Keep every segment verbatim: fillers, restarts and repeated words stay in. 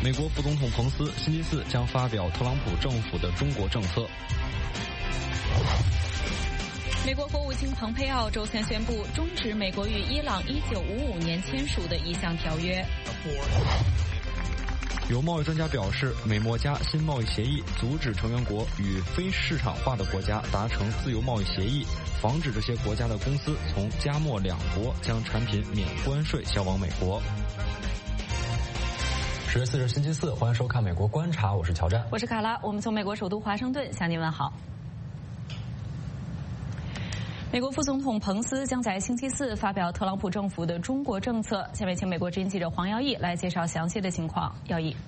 美国副总统彭斯星期四将发表特朗普政府的中国政策。 美国国务卿蓬佩奥周三宣布终止美国与伊朗一九五五年签署的一项条约。 有贸易专家表示，美墨加新贸易协议阻止成员国与非市场化的国家达成自由贸易协议，防止这些国家的公司从加墨两国将产品免关税销往美国。 十月四日星期四，欢迎收看《美国观察》，我是乔詹， 我是卡拉，我们从美国首都华盛顿向您问好。美国副总统彭斯将在星期四发表特朗普政府的中国政策。下面请美国之音记者黄耀义来介绍详细的情况。耀义，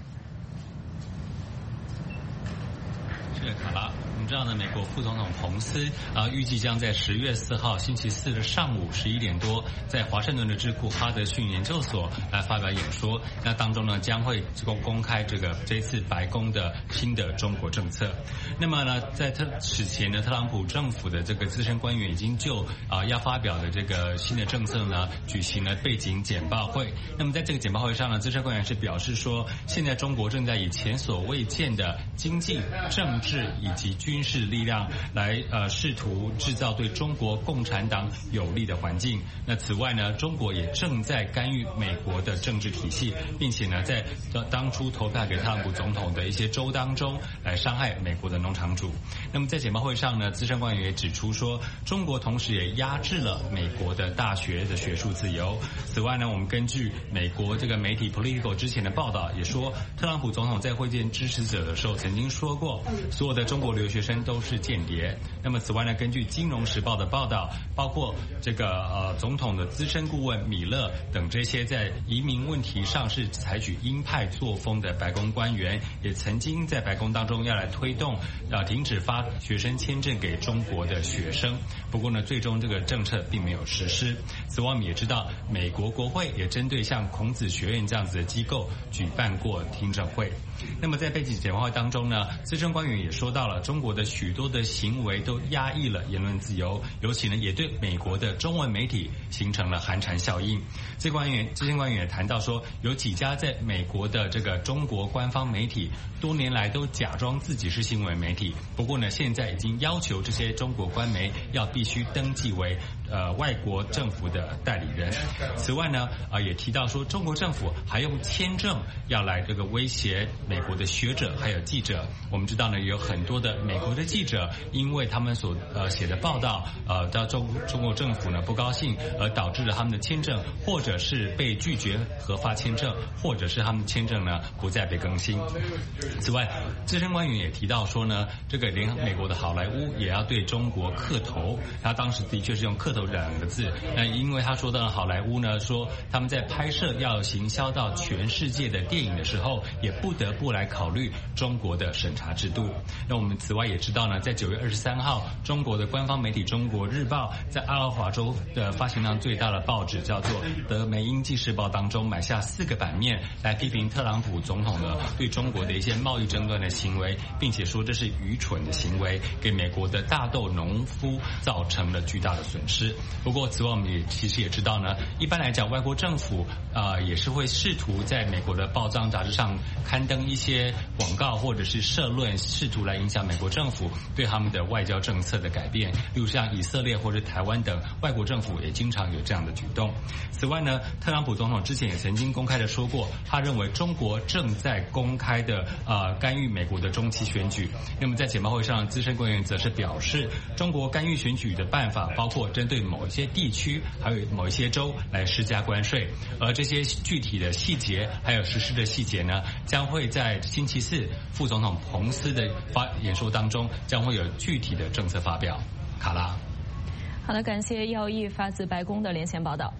是的，卡拉。我们知道呢，美国副总统彭斯啊，预计将在十月四号星期四的上午十一点多，在华盛顿的智库哈德逊研究所来发表演说。那当中呢，将会公公开这个这次白宫的新的中国政策。那么呢，在特此前呢，特朗普政府的这个资深官员已经就啊要发表的这个新的政策呢，举行了背景简报会。那么在这个简报会上呢，资深官员是表示说，现在中国正在以前所未见的经济、政治以及军事力量来呃试图制造对中国共产党有利的环境。那此外呢，中国也正在干预美国的政治体系，并且呢，在当初投票给特朗普总统的一些州当中来伤害美国的农场主。那么在简报会上呢，资深官员也指出说，中国同时也压制了美国的大学的学术自由。此外呢，我们根据美国这个媒体 Politico 之前的报道也说，特朗普总统在会见支持者的时候曾经说过，所有的中国留学生都是间谍。那么此外呢，根据《金融时报》的报道，包括这个呃总统的资深顾问米勒等这些在移民问题上是采取鹰派作风的白宫官员，也曾经在白宫当中要来推动呃停止发学生签证给中国的学生。不过呢，最终这个政策并没有实施。此外，我们也知道，美国国会也针对像孔子学院这样子的机构举办过听证会。那么在背景简报会当中呢，资深官员也说到了，中国的许多的行为都压抑了言论自由，尤其呢也对美国的中文媒体形成了寒蝉效应。这官员资深官员也谈到说，有几家在美国的这个中国官方媒体多年来都假装自己是新闻媒体，不过呢现在已经要求这些中国官媒要必须登记为呃外国政府的代理人。此外呢啊、呃、也提到说，中国政府还用签证要来这个威胁美国的学者还有记者。我们知道呢，有很多的美国的记者因为他们所呃写的报道呃到中中国政府呢不高兴，而导致了他们的签证或者是被拒绝核发签证，或者是他们签证呢不再被更新。此外，资深官员也提到说呢，这个连美国的好莱坞也要对中国磕头。他当时的确是用磕头这两个字，那因为他说到好莱坞呢，说他们在拍摄要行销到全世界的电影的时候，也不得不来考虑中国的审查制度。那我们此外也知道呢，在九月二十三号，中国的官方媒体《中国日报》在阿拉华州的发行量最大的报纸叫做《德梅英纪事报》当中买下四个版面来批评特朗普总统呢对中国的一些贸易争端的行为，并且说这是愚蠢的行为，给美国的大豆农夫造成了巨大的损失。不过此外我们也其实也知道呢，一般来讲外国政府啊、呃、也是会试图在美国的报章杂志上刊登一些广告或者是社论，试图来影响美国政府对他们的外交政策的改变。例如像以色列或者台湾等外国政府也经常有这样的举动。此外呢，特朗普总统之前也曾经公开的说过，他认为中国正在公开的呃干预美国的中期选举。那么在简报会上，资深官员则是表示，中国干预选举的办法包括针对某一些地区还有某一些州来施加关税，而这些具体的细节还有实施的细节呢，将会在星期四副总统彭斯的发演说当中将会有具体的政策发表。卡拉， 好的，感谢耀义发自白宫的连线报道。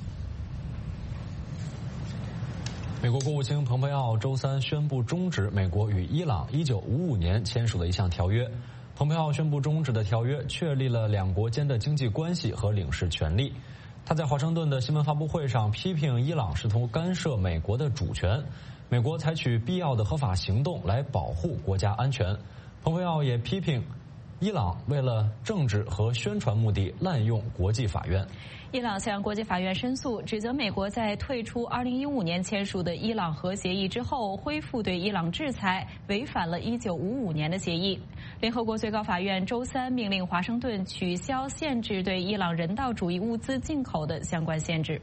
美国国务卿蓬佩奥周三宣布终止美国与伊朗一九五五年签署的一项条约。蓬佩奥宣布终止的条约确立了两国间的经济关系和领事权利。他在华盛顿的新闻发布会上批评伊朗试图干涉美国的主权，美国采取必要的合法行动来保护国家安全。蓬佩奥也批评伊朗为了政治和宣传目的滥用国际法院。 伊朗向国际法院申诉，指责美国在退出二零一五年签署的伊朗核协议之后，恢复对伊朗制裁，违反了一九五五年的协议。联合国最高法院周三命令华盛顿取消限制对伊朗人道主义物资进口的相关限制。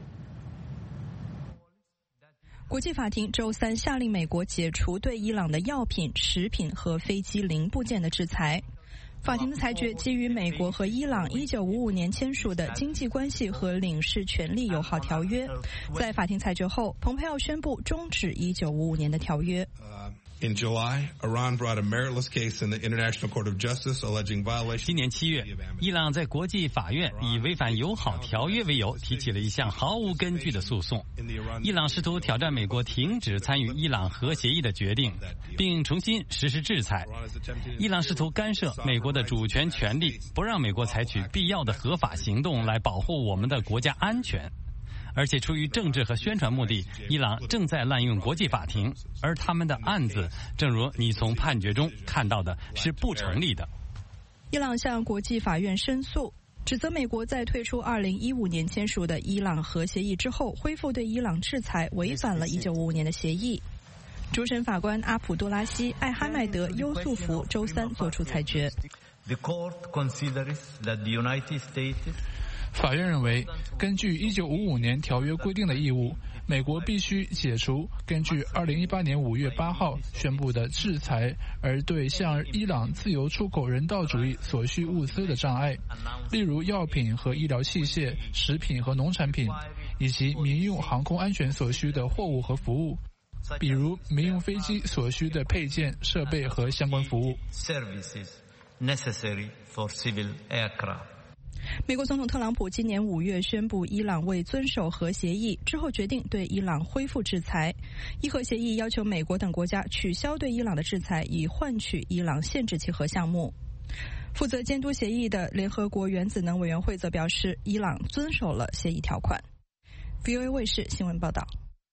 国际法庭周三下令美国解除对伊朗的药品、食品和飞机零部件的制裁。法庭的裁决基于美国和伊朗一九五五年签署的经济关系和领事权利友好条约。在法庭裁决后，蓬佩奥宣布终止一九五五年的条约。 In July, Iran brought a meritless case in the International Court of Justice alleging violations. 今年七月，伊朗在国际法院以违反友好条约为由，提起了一项毫无根据的诉讼。伊朗试图挑战美国停止参与伊朗核协议的决定，并重新实施制裁。伊朗试图干涉美国的主权权利，不让美国采取必要的合法行动来保护我们的国家安全。而且出于政治和宣传目的，伊朗正在滥用国际法庭，而他们的案子，正如你从判决中看到的，是不成立的。 伊朗向国际法院申诉，指责美国在退出二零一五年签署的伊朗核协议之后，恢复对伊朗制裁，违反了一九五五年的协议。主审法官阿卜杜拉希·艾哈迈德·优素福周三作出裁决。 法院认为，根据一九五五年条约规定的义务，美国必须解除根据二零一八年五月八号宣布的制裁而对向伊朗自由出口人道主义所需物资的障碍，例如药品和医疗器械、食品和农产品，以及民用航空安全所需的货物和服务，比如民用飞机所需的配件、设备和相关服务。 美国总统特朗普今年五月宣布伊朗未遵守核协议，之后决定对伊朗恢复制裁。伊核协议要求美国等国家取消对伊朗的制裁，以换取伊朗限制其核项目。负责监督协议的联合国原子能委员会则表示，伊朗遵守了协议条款。V O A 卫视新闻报道。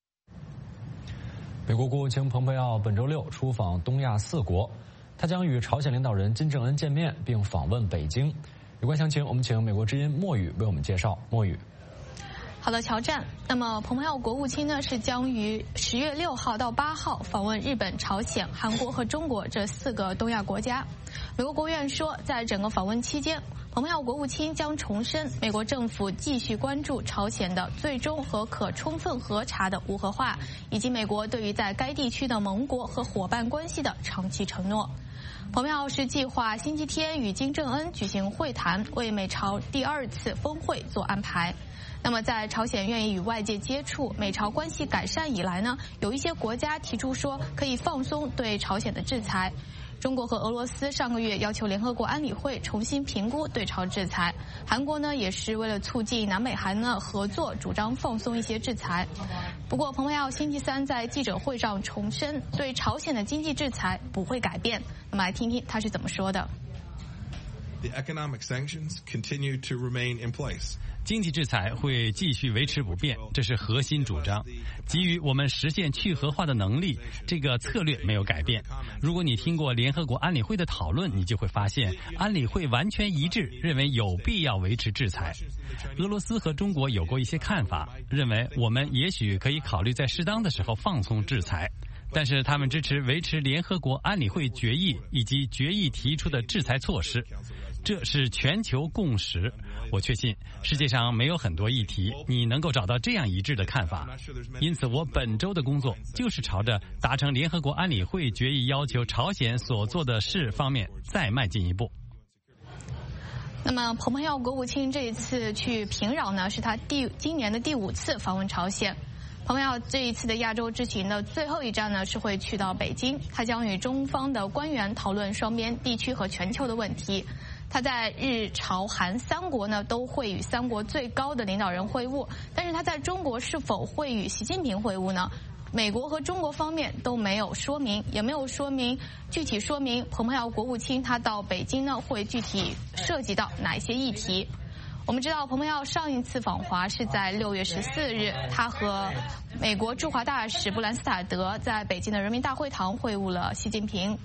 美国国务卿蓬佩奥本周六出访东亚四国，他将与朝鲜领导人金正恩见面，并访问北京。有关详情，我们请美国之音莫宇为我们介绍。莫宇， 好的，乔战。那么，蓬佩奥国务卿呢是将于十月六号到八号访问日本、朝鲜、韩国和中国这四个东亚国家。美国国务院说，在整个访问期间，蓬佩奥国务卿将重申美国政府继续关注朝鲜的最终和可充分核查的无核化，以及美国对于在该地区的盟国和伙伴关系的长期承诺。蓬佩奥是计划星期天与金正恩举行会谈，为美朝第二次峰会做安排。那么在朝鲜愿意与外界接触、美朝关系改善以来呢，有一些国家提出说可以放松对朝鲜的制裁。中国和俄罗斯上个月要求联合国安理会重新评估对朝制裁，韩国呢也是为了促进南北韩的合作，主张放松一些制裁。不过，蓬佩奥星期三在记者会上重申，对朝鲜的经济制裁不会改变。那么来听听他是怎么说的。 The economic sanctions continue to remain in place. 经济制裁会继续维持不变，这是核心主张。基于我们实现去核化的能力，这个策略没有改变。如果你听过联合国安理会的讨论，你就会发现安理会完全一致，认为有必要维持制裁。俄罗斯和中国有过一些看法，认为我们也许可以考虑在适当的时候放松制裁。但是他们支持维持联合国安理会决议以及决议提出的制裁措施，这是全球共识。我确信世界上没有很多议题你能够找到这样一致的看法，因此我本周的工作就是朝着达成联合国安理会决议要求朝鲜所做的事方面再迈进一步。 那么蓬佩奥国务卿这一次去平壤呢，是他第今年的第五次访问朝鲜。蓬佩奥这一次的亚洲之行的最后一站呢，是会去到北京，他将与中方的官员讨论双边、地区和全球的问题。他在日朝韩三国呢都会与三国最高的领导人会晤，但是他在中国是否会与习近平会晤呢？美国和中国方面都没有说明，也没有说明具体说明蓬佩奥国务卿他到北京呢会具体涉及到哪一些议题。我们知道蓬佩奥上一次访华是在六月十四日，他和美国驻华大使布兰斯塔德在北京的人民大会堂会晤了习近平。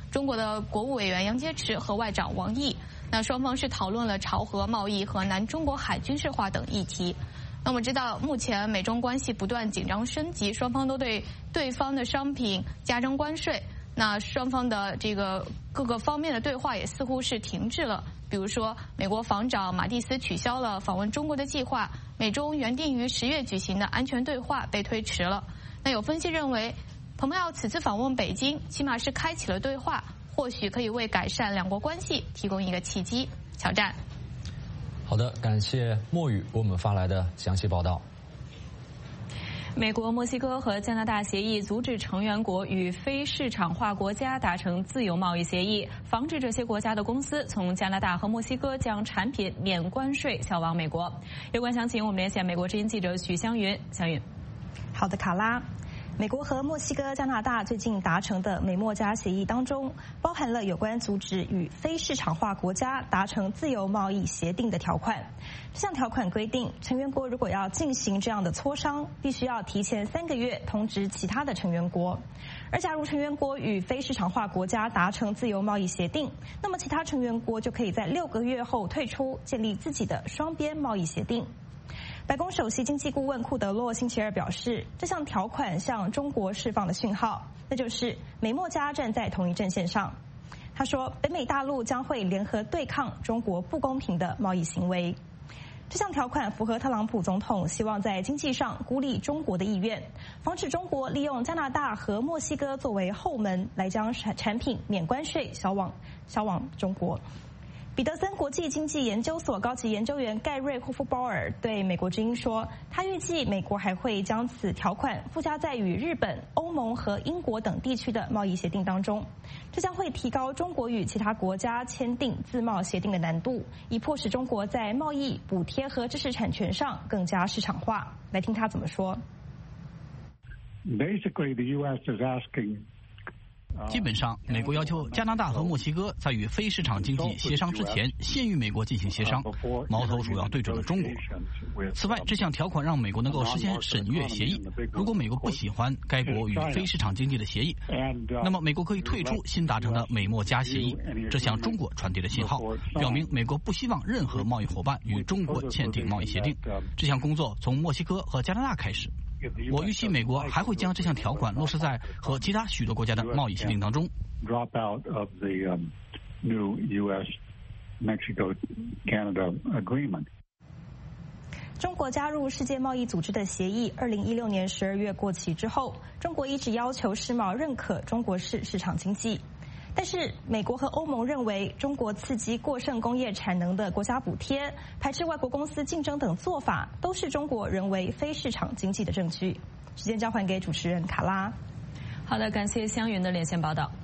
中国的国务委员杨洁篪和外长王毅。那双方是讨论了朝核贸易和南中国海军事化等议题。那我们知道，目前美中关系不断紧张升级，双方都对对方的商品加征关税。那双方的这个各个方面的对话也似乎是停滞了。比如说，美国防长马蒂斯取消了访问中国的计划，美中原定于十月举行的安全对话被推迟了。那有分析认为，蓬佩奥此次访问北京，起码是开启了对话，或许可以为改善两国关系提供一个契机。乔战。 好的，感谢墨雨为我们发来的详细报道。 美国、墨西哥和加拿大协议阻止成员国与非市场化国家达成自由贸易协议，防止这些国家的公司从加拿大和墨西哥将产品免关税销往美国。有关详情，我们连线美国之音记者许湘云。湘云， 好的，卡拉。美国和墨西哥、加拿大最近达成的美墨加协议当中，包含了有关阻止与非市场化国家达成自由贸易协定的条款。这项条款规定，成员国如果要进行这样的磋商，必须要提前三个月通知其他的成员国。而假如成员国与非市场化国家达成自由贸易协定，那么其他成员国就可以在六个月后退出，建立自己的双边贸易协定。白宫首席经济顾问库德洛星期二表示，这项条款向中国释放的讯号，那就是美墨加站在同一阵线上。他说，北美大陆将会联合对抗中国不公平的贸易行为。这项条款符合特朗普总统希望在经济上孤立中国的意愿，防止中国利用加拿大和墨西哥作为后门来将产品免关税销往销往中国。彼得森国际经济研究所高级研究员盖瑞霍夫鲍尔对美国之音说，他预计美国还会将此条款附加在与日本、欧盟和英国等地区的贸易协定当中，这将会提高中国与其他国家签订自贸协定的难度，以迫使中国在贸易、补贴和知识产权上更加市场化。来听他怎么说。 Basically, the U S is asking 基本上，美国要求加拿大和墨西哥在与非市场经济协商之前，先与美国进行协商，矛头主要对准了中国。此外，这项条款让美国能够实现审阅协议。如果美国不喜欢该国与非市场经济的协议，那么美国可以退出新达成的美墨加协议。这向中国传递了信号，表明美国不希望任何贸易伙伴与中国签订贸易协定。这项工作从墨西哥和加拿大开始。我预期美国还会将这项条款落实在和其他许多国家的贸易协定当中。 Drop out of the um, new U S-Mexico-Canada agreement. 中国加入世界贸易组织的协议，二零一六年十二月过期之后，中国一直要求世贸认可中国式市场经济。但是，美国和欧盟认为中国刺激过剩工业产能的国家补贴、排斥外国公司竞争等做法，都是中国人为非市场经济的证据。时间交还给主持人卡拉。 好的，感谢湘云的连线报道。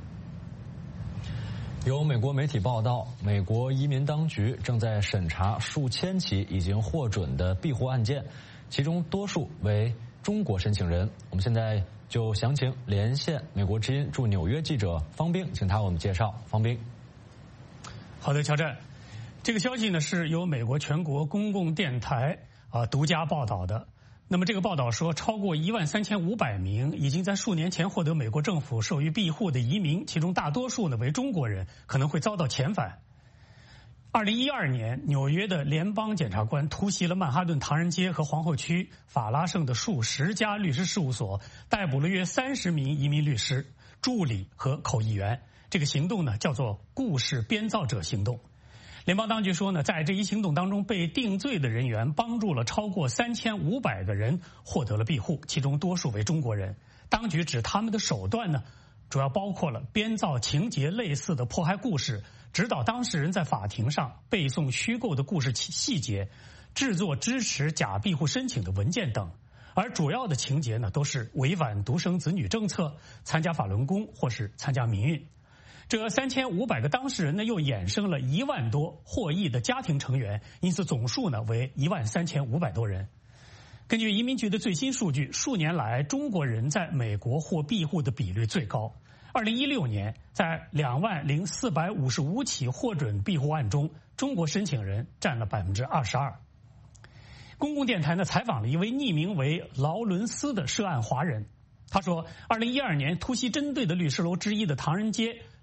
有美国媒体报道，美国移民当局正在审查数千起已经获准的庇护案件，其中多数为中国申请人。我们现在就详情连线美国之音驻纽约记者方冰，请他为我们介绍。方冰， 好的，乔战，这个消息呢是由美国全国公共电台啊独家报道的。那么这个报道说，超过一万三千五百名已经在数年前获得美国政府授予庇护的移民，其中大多数呢为中国人，可能会遭到遣返。二零一二年，纽约的联邦检察官突袭了曼哈顿唐人街和皇后区法拉盛的数十家律师事务所，逮捕了约三十名移民律师、助理和口译员。这个行动呢叫做“故事编造者行动”。联邦当局说呢，在这一行动当中，被定罪的人员帮助了超过三千五百个人获得了庇护，其中多数为中国人。当局指他们的手段呢，主要包括了编造情节类似的迫害故事，指导当事人在法庭上背诵虚构的故事细节，制作支持假庇护申请的文件等。而主要的情节呢，都是违反独生子女政策、参加法轮功或是参加民运。这三千五百个当事人呢，又衍生了一万多获益的家庭成员，因此总数呢为一万三千五百多人。根据移民局的最新数据，数年来中国人在美国获庇护的比率最高。二零一六年，在两万零四百五十五起获准庇护案中，中国申请人占了百分之二十二。公共电台呢采访了一位匿名为劳伦斯的涉案华人，他说，二零一二年突袭针对的律师楼之一的唐人街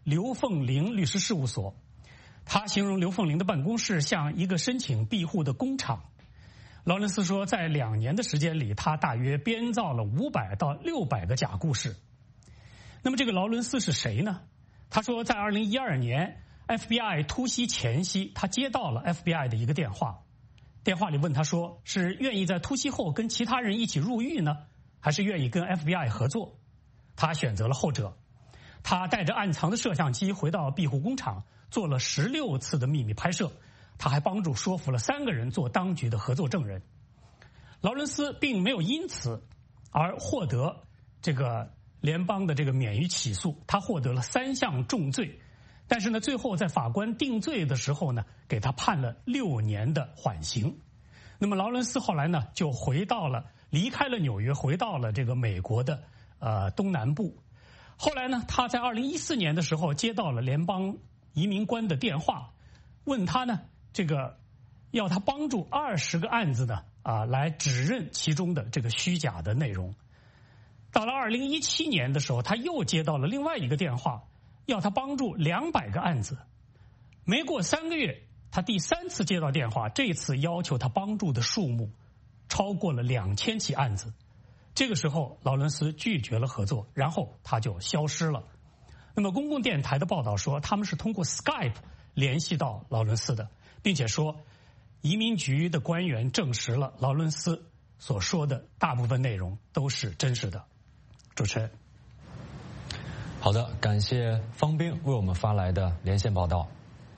刘凤玲律师事务所。他形容刘凤玲的办公室像一个申请庇护的工厂。劳伦斯说，在两年的时间里，他大约编造了五百到六百个假故事。那么这个劳伦斯是谁呢？他说，在二零一二年 F B I 突袭前夕，他接到了 F B I 的一个电话，电话里问他说，是愿意在突袭后跟其他人一起入狱呢，还是愿意跟 F B I 合作？他选择了后者。他带着暗藏的摄像机回到庇护工厂，做了十六次的秘密拍摄。他还帮助说服了三个人做当局的合作证人。劳伦斯并没有因此而获得这个联邦的这个免于起诉，他获得了三项重罪，但是呢，最后在法官定罪的时候呢，给他判了六年的缓刑。那么劳伦斯后来呢，就回到了离开了纽约，回到了这个美国的呃东南部。后来呢，他在二零一四年的时候接到了联邦移民官的电话，问他呢，这个要他帮助二十个案子呢啊来指认其中的这个虚假的内容。到了二零一七年的时候，他又接到了另外一个电话，要他帮助两百个案子。没过三个月，他第三次接到电话，这次要求他帮助的数目超过了两千起案子。这个时候，劳伦斯拒绝了合作，然后他就消失了。那么，公共电台的报道说，他们是通过 Skype 联系到劳伦斯的，并且说，移民局的官员证实了劳伦斯所说的大部分内容都是真实的。主持人， 好的，感谢方冰为我们发来的连线报道。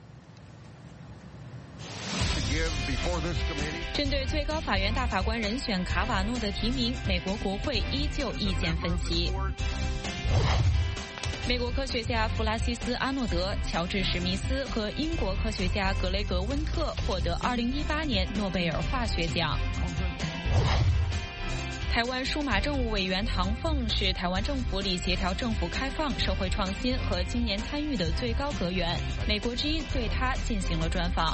针对最高法院大法官人选卡瓦诺的提名，美国国会依旧意见分歧。美国科学家弗拉西斯·阿诺德、乔治·史密斯和英国科学家格雷格·温特获得二零一八年诺贝尔化学奖。台湾数码政务委员唐凤是台湾政府里协调政府开放、社会创新和青年参与的最高阁员。美国之音对他进行了专访。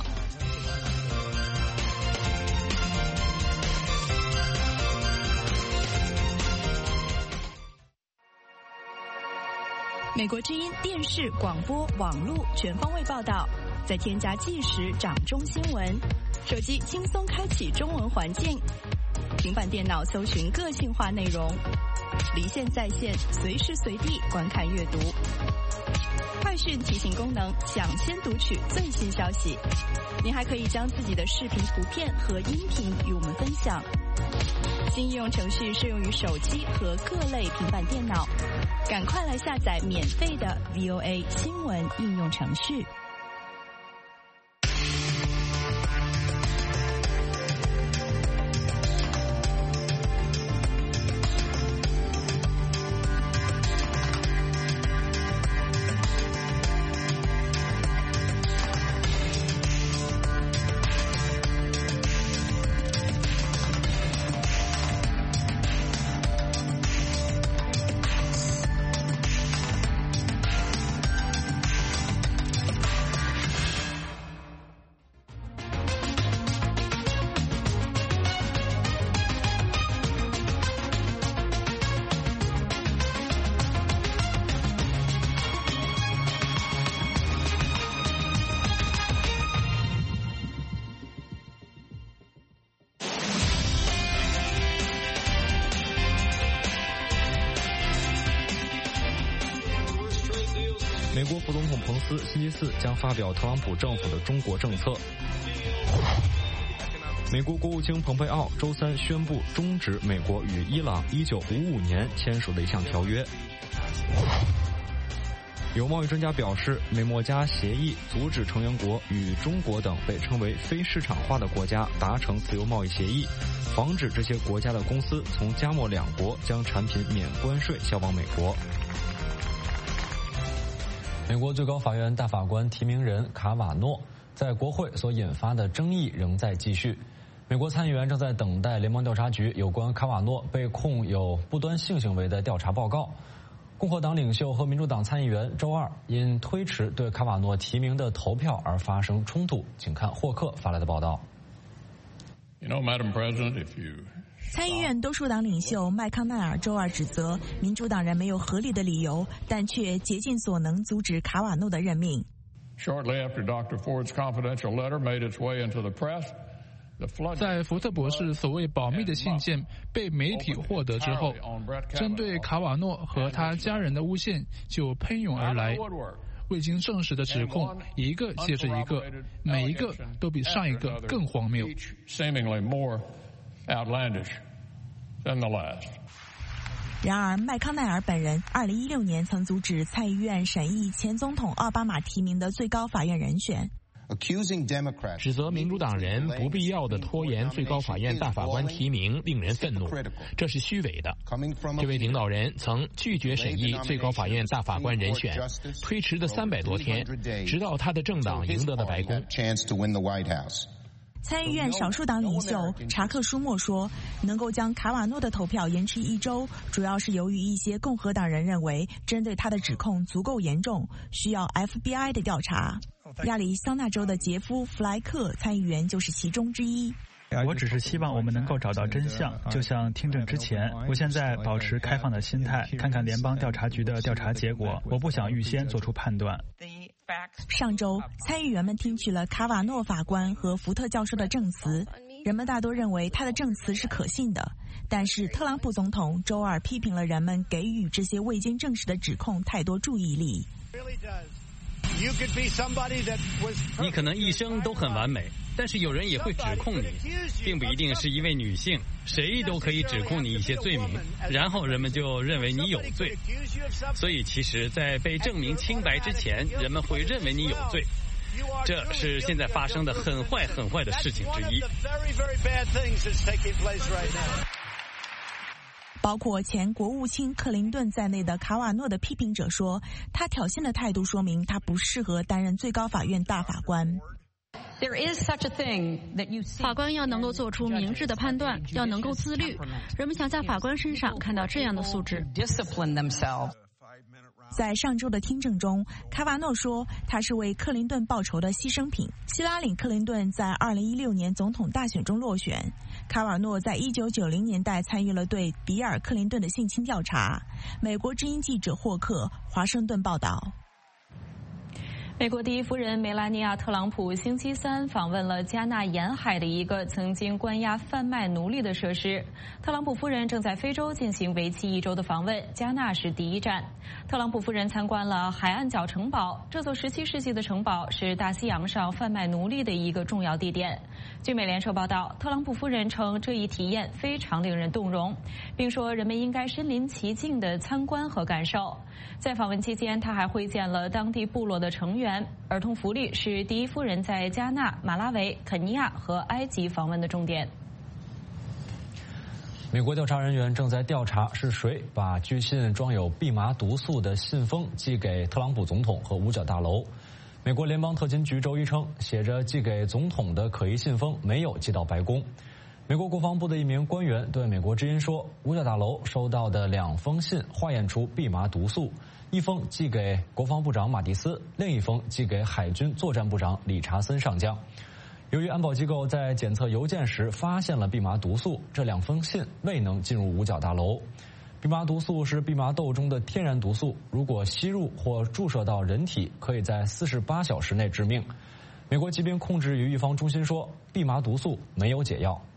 美国之音电视、广播、网络全方位报道，再添加即时掌中新闻，手机轻松开启中文环境，平板电脑搜寻个性化内容，离线在线，随时随地观看阅读。快讯提醒功能，抢先读取最新消息。您还可以将自己的视频、图片和音频与我们分享。新应用程序适用于手机和各类平板电脑，赶快来下载免费的 V O A 新闻应用程序。 美国副总统彭斯星期四将发表特朗普政府的中国政策。美国国务卿蓬佩奥周三宣布终止美国与伊朗一九五五年签署的一项条约。有贸易专家表示，美墨加协议阻止成员国与中国等被称为非市场化的国家达成自由贸易协议，防止这些国家的公司从加墨两国将产品免关税销往美国。 美国最高法院大法官提名人卡瓦诺在国会所引发的争议仍在继续。美国参议员正在等待联邦调查局有关卡瓦诺被控有不端性行为的调查报告。共和党领袖和民主党参议员周二因推迟对卡瓦诺提名的投票而发生冲突。请看霍克发来的报道。 You know, Madam President, if you 参议院多数党领袖麦康奈尔周二指责民主党人没有合理的理由，但却竭尽所能阻止卡瓦诺的任命。 Shortly after Doctor Ford's confidential letter made its way into the press, 在福特博士所谓保密的信件被媒体获得之后，针对卡瓦诺和他家人的诬陷就喷涌而来。未经证实的指控一个接着一个，每一个都比上一个更荒谬。 然而，麦康奈尔本人二零一六年曾阻止参议院审议前总统奥巴马提名的最高法院人选。 指责民主党人不必要的拖延最高法院大法官提名令人愤怒，这是虚伪的。这位领导人曾拒绝审议最高法院大法官人选，推迟的三百多天，直到他的政党赢得了白宫。 参议院少数党领袖查克·舒默说，能够将卡瓦诺的投票延迟一周，主要是由于一些共和党人认为针对他的指控足够严重，需要 F B I 的调查。亚利桑那州的杰夫·弗莱克参议员就是其中之一。 我只是希望我们能够找到真相，就像听证之前，我现在保持开放的心态，看看联邦调查局的调查结果，我不想预先做出判断。 上周，参议员们听取了卡瓦诺法官和福特教授的证词，人们大多认为他的证词是可信的。但是特朗普总统周二批评了人们给予这些未经证实的指控太多注意力。 你可能一生都很完美，但是有人也会指控你，并不一定是一位女性，谁都可以指控你一些罪名，然后人们就认为你有罪。所以其实在被证明清白之前，人们会认为你有罪，这是现在发生的很坏很坏的事情之一。 包括前国务卿克林顿在内的卡瓦诺的批评者说，他挑衅的态度说明他不适合担任最高法院大法官。 法官要能够做出明智的判断，要能够自律。人们想在法官身上看到这样的素质。 在上周的听证中，卡瓦诺说他是为克林顿报仇的牺牲品。希拉里·克林顿在二零一六年总统大选中落选。卡瓦诺在一九九零年代参与了对比尔·克林顿的性侵调查。美国之音记者霍克，华盛顿报道。 美国第一夫人梅拉尼亚·特朗普星期三访问了加纳沿海的一个曾经关押贩卖奴隶的设施。特朗普夫人正在非洲进行为期一周的访问，加纳是第一站。特朗普夫人参观了海岸角城堡，这座十七世纪的城堡是大西洋上贩卖奴隶的一个重要地点。据美联社报道，特朗普夫人称这一体验非常令人动容，并说人们应该身临其境地参观和感受。在访问期间，他还会见了当地部落的成员。儿童福利是第一夫人在加纳、马拉维、肯尼亚和埃及访问的重点。 美国调查人员正在调查是谁把据信装有蓖麻毒素的信封寄给特朗普总统和五角大楼。美国联邦特勤局周一称，写着寄给总统的可疑信封没有寄到白宫。美国国防部的一名官员对美国之音说，五角大楼收到的两封信化验出蓖麻毒素，一封寄给国防部长马蒂斯，另一封寄给海军作战部长理查森上将。由于安保机构在检测邮件时发现了蓖麻毒素，这两封信未能进入五角大楼。蓖麻毒素是蓖麻豆中的天然毒素，如果吸入或注射到人体，可以在四十八小时内致命。美国疾病控制与预防中心说，蓖麻毒素没有解药。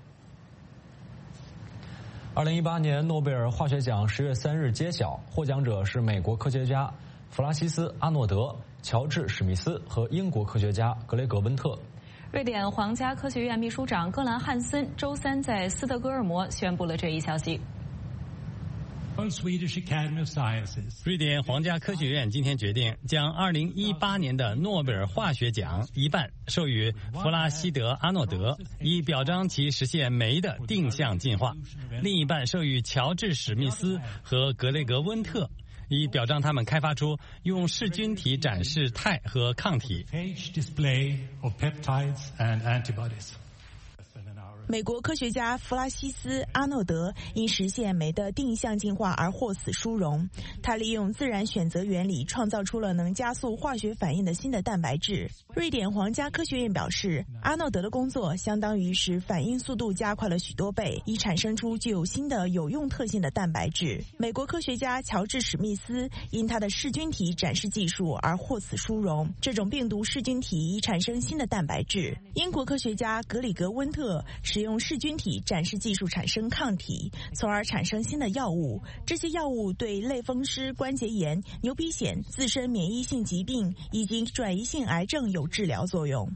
二零一八年诺贝尔化学奖十月三日揭晓，获奖者是美国科学家弗拉西斯·阿诺德、乔治·史密斯和英国科学家格雷格·温特。 瑞典皇家科学院秘书长格兰汉森周三在斯德哥尔摩宣布了这一消息。 瑞典皇家科学院今天决定将二零一八年的诺贝尔化学奖一半授予弗拉西德·阿诺德，以表彰其实现酶的定向进化；另一半授予乔治·史密斯和格雷格·温特，以表彰他们开发出用噬菌体展示肽和抗体。 美国科学家弗拉西斯·阿诺德因实现酶的定向进化而获此殊荣。他利用自然选择原理创造出了能加速化学反应的新的蛋白质。瑞典皇家科学院表示，阿诺德的工作相当于使反应速度加快了许多倍，以产生出具有新的有用特性的蛋白质。美国科学家乔治·史密斯因他的噬菌体展示技术而获此殊荣。这种病毒噬菌体已产生新的蛋白质。英国科学家格里格·温特使用噬菌体展示技术产生抗体，从而产生新的药物。这些药物对类风湿关节炎、牛皮癣、自身免疫性疾病以及转移性癌症有治疗作用。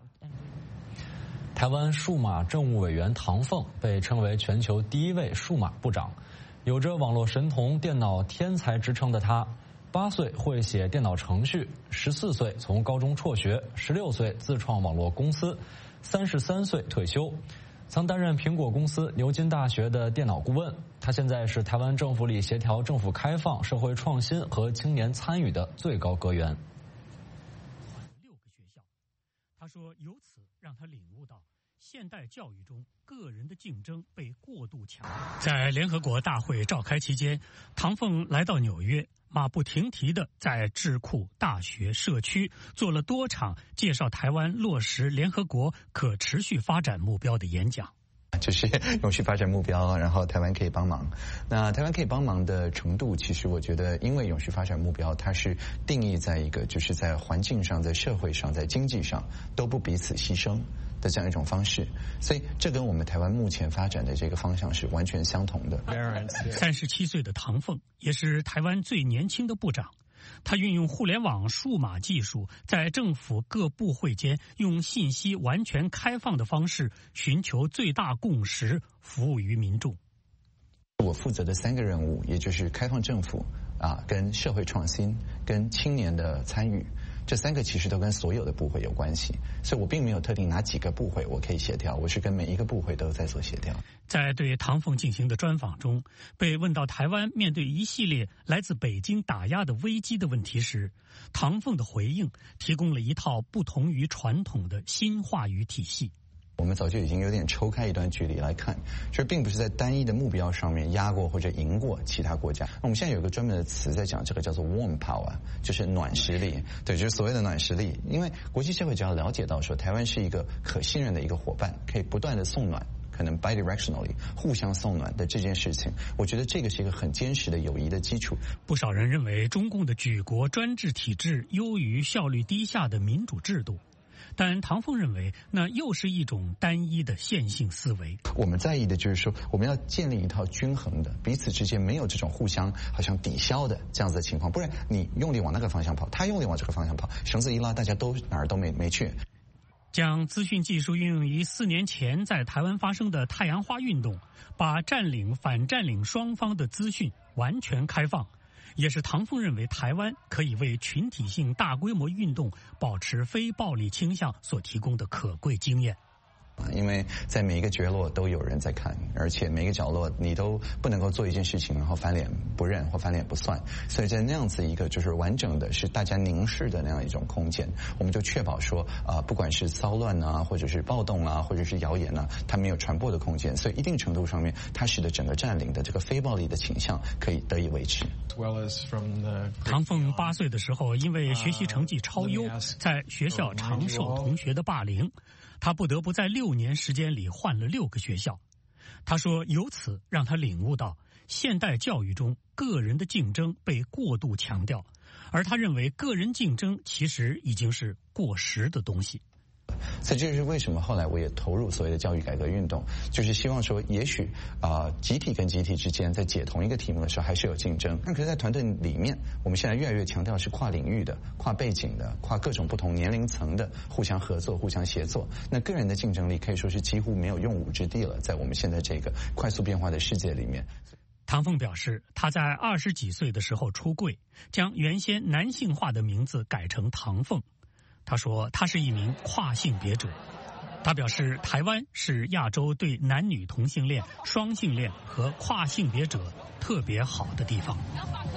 台湾数码政务委员唐凤被称为全球第一位数码部长，有着网络神童、电脑天才之称的他，八岁会写电脑程序，十四岁从高中辍学，十六岁自创网络公司，三十三岁退休。曾担任苹果公司牛津大学的电脑顾问，他现在是台湾政府里协调政府开放、社会创新和青年参与的最高阁员。 六个学校，他说由此让他领悟到现代教育中个人的竞争被过度强调。在联合国大会召开期间，唐凤来到纽约，马不停蹄地在智库、大学、社区做了多场介绍台湾落实联合国可持续发展目标的演讲。 就是永续发展目标，然后台湾可以帮忙。那台湾可以帮忙的程度，其实我觉得，因为永续发展目标它是定义在一个就是在环境上、在社会上、在经济上都不彼此牺牲的这样一种方式，所以这跟我们台湾目前发展的这个方向是完全相同的。 三十七岁的唐凤也是台湾最年轻的部长。他运用互联网数码技术，在政府各部会间用信息完全开放的方式，寻求最大共识，服务于民众。 我负责的三个任务，也就是开放政府啊，跟社会创新，跟青年的参与。这三个其实都跟所有的部会有关系，所以我并没有特定哪几个部会我可以协调，我是跟每一个部会都在做协调。 在对唐凤进行的专访中，被问到台湾面对一系列来自北京打压的危机的问题时，唐凤的回应提供了一套不同于传统的新话语体系。 我们早就已经有点抽开一段距离来看，这并不是在单一的目标上面压过或者赢过其他国家。我们现在有一个专门的词在讲这个叫做 warm power， 就是暖实力。对，就是所谓的暖实力。因为国际社会只要了解到说台湾是一个可信任的一个伙伴，可以不断的送暖，可能 bidirectionally 互相送暖的这件事情，我觉得这个是一个很坚实的友谊的基础。 不少人认为中共的举国专制体制优于效率低下的民主制度。但唐凤认为，那又是一种单一的线性思维。 我们在意的就是说，我们要建立一套均衡的，彼此之间没有这种互相好像抵消的这样子的情况，不然你用力往那个方向跑，他用力往这个方向跑，绳子一拉，大家都哪儿都没没去。 将资讯技术运用于四年前在台湾发生的太阳花运动，把占领反占领双方的资讯完全开放，也是唐凤认为台湾可以为群体性大规模运动保持非暴力倾向所提供的可贵经验。 因为在每一个角落都有人在看，而且每一个角落你都不能够做一件事情然后翻脸不认或翻脸不算，所以在那样子一个就是完整的是大家凝视的那样一种空间，我们就确保说啊、呃，不管是骚乱啊，或者是暴动啊，或者是谣言啊，它没有传播的空间，所以一定程度上面它使得整个占领的这个非暴力的倾向可以得以维持。 唐凤八岁的时候因为学习成绩超优，在学校常受同学的霸凌，他不得不在六年时间里换了六个学校。他说，由此让他领悟到，现代教育中个人的竞争被过度强调，而他认为个人竞争其实已经是过时的东西。 所以这就是为什么后来我也投入所谓的教育改革运动，就是希望说也许啊、呃、集体跟集体之间在解同一个题目的时候还是有竞争，但可是在团队里面我们现在越来越强调是跨领域的、跨背景的、跨各种不同年龄层的互相合作、互相协作，那个人的竞争力可以说是几乎没有用武之地了，在我们现在这个快速变化的世界里面。 唐凤表示，他在二十几岁的时候出柜，将原先男性化的名字改成唐凤。他说他是一名跨性别者。他表示，台湾是亚洲对男女同性恋、双性恋和跨性别者特别好的地方。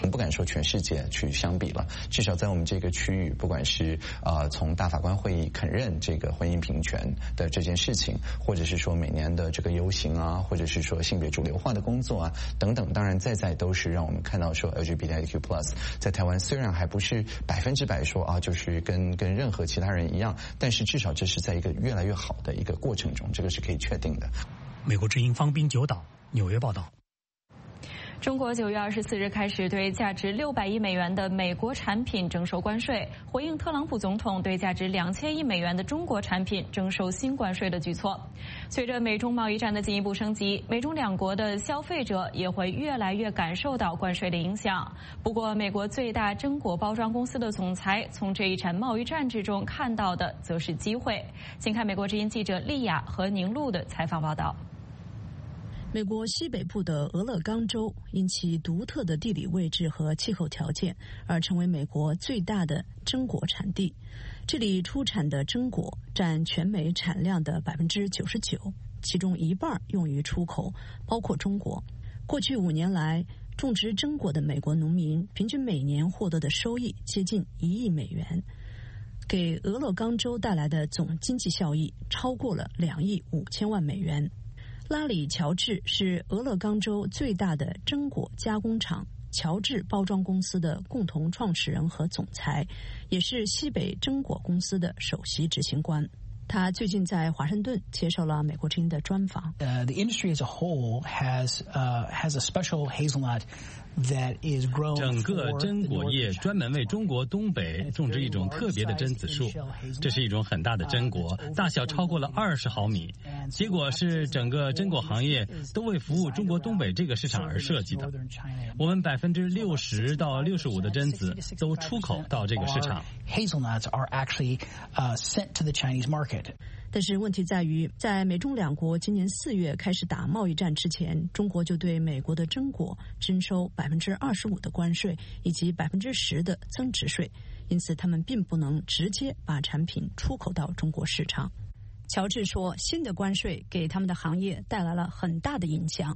我们不敢说全世界去相比了，至少在我们这个区域，不管是呃从大法官会议肯认这个婚姻平权的这件事情，或者是说每年的这个游行啊，或者是说性别主流化的工作啊等等，当然在在都是让我们看到说 L G B T I Q plus 在台湾虽然还不是百分之百说啊就是跟跟任何其他人一样，但是至少这是在一个越来越好的一个过程中，这个是可以确定的。 美国之音方斌九岛纽约报道。 中国九月二十四日开始对价值六百亿美元的美国产品征收关税，回应特朗普总统对价值两千亿美元的中国产品征收新关税的举措。随着美中贸易战的进一步升级，美中两国的消费者也会越来越感受到关税的影响。不过，美国最大榛果包装公司的总裁从这一场贸易战之中看到的则是机会。请看美国之音记者丽雅和宁路的采访报道。 美国西北部的俄勒冈州因其独特的地理位置和气候条件而成为美国最大的榛果产地。这里出产的榛果占全美产量的百分之九十九，其中一半用于出口，包括中国。过去五年来，种植榛果的美国农民平均每年获得的收益接近一亿美元，给俄勒冈州带来的总经济效益超过了两亿五千万美元。拉里·乔治是俄勒冈州最大的榛果加工厂乔治包装公司的共同创始人和总裁，也是西北榛果公司的首席执行官。他最近在华盛顿接受了美国之音的专访。 Uh, the industry as a whole has uh, has a special hazelnut that is grown. 整个榛果业专门为中国东北种植一种特别的榛子树，这是一种很大的榛果，大小超过了二十毫米。结果是整个榛果行业都为服务中国东北这个市场而设计的。我们百分之六十到六十五的榛子都出口到这个市场。 Hazelnuts are actually uh, sent to the Chinese market. 但是问题在于，在美中两国今年四月开始打贸易战之前，中国就对美国的榛果征收百分之二十五的关税以及百分之十的增值税，因此他们并不能直接把产品出口到中国市场。乔治说，新的关税给他们的行业带来了很大的影响。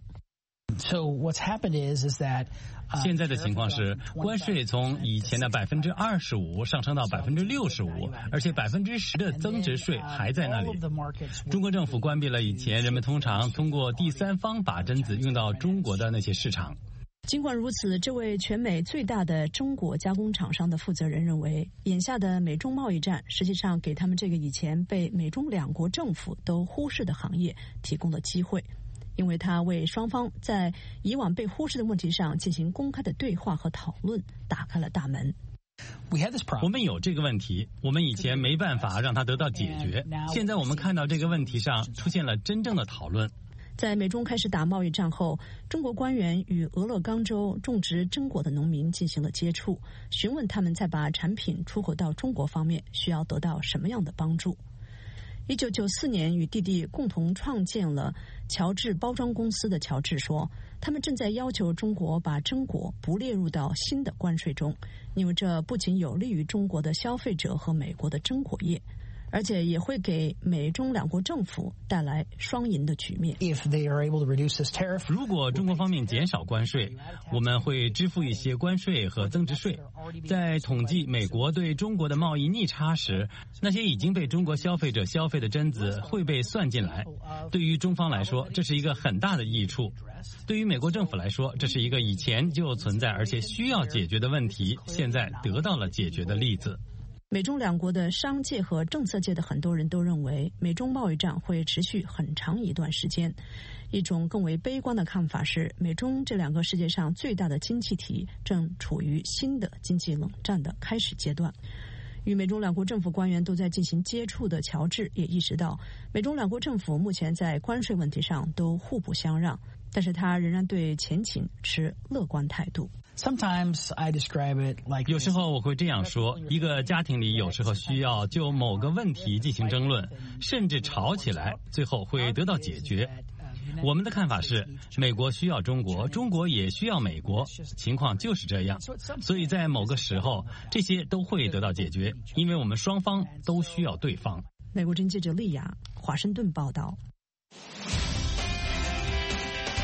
So what's happened is is that 现在的情况是，关税从以前的百分之二十五上升到百分之六十五，而且百分之十的增值税还在那里。中国政府关闭了以前人们通常通过第三方把榛子运到中国的那些市场。 尽管如此，这位全美最大的榛果加工厂商的负责人认为，眼下的美中贸易战实际上给他们这个以前被美中两国政府都忽视的行业提供了机会。因为他为双方在以往被忽视的问题上进行公开的对话和讨论打开了大门。 我们有这个问题，我们以前没办法让它得到解决，现在我们看到这个问题上出现了真正的讨论。 在美中开始打贸易战后，中国官员与俄勒冈州种植榛果的农民进行了接触，询问他们在把产品出口到中国方面需要得到什么样的帮助。一九九四年与弟弟共同创建了乔治包装公司的乔治说，他们正在要求中国把榛果不列入到新的关税中，因为这不仅有利于中国的消费者和美国的榛果业，而且也会给美中两国政府带来双赢的局面。 如果中国方面减少关税，我们会支付一些关税和增值税。在统计美国对中国的贸易逆差时，那些已经被中国消费者消费的榛子会被算进来。对于中方来说，这是一个很大的益处。对于美国政府来说，这是一个以前就存在而且需要解决的问题，现在得到了解决的例子。 美中两国的商界和政策界的很多人都认为，美中贸易战会持续很长一段时间。一种更为悲观的看法是，美中这两个世界上最大的经济体正处于新的经济冷战的开始阶段。与美中两国政府官员都在进行接触的乔治也意识到，美中两国政府目前在关税问题上都互不相让，但是他仍然对前景持乐观态度。 Sometimes I describe it like 有时候我会这样说，一个家庭里有时候需要就某个问题进行争论，甚至吵起来，最后会得到解决。我们的看法是，美国需要中国，中国也需要美国，情况就是这样。所以在某个时候，这些都会得到解决，因为我们双方都需要对方。 美国真记者丽雅，华盛顿报道。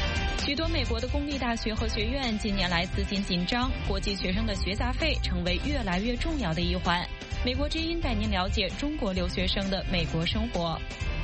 许多美国的公立大学和学院近年来资金紧张，国际学生的学杂费成为越来越重要的一环。美国之音带您了解中国留学生的美国生活。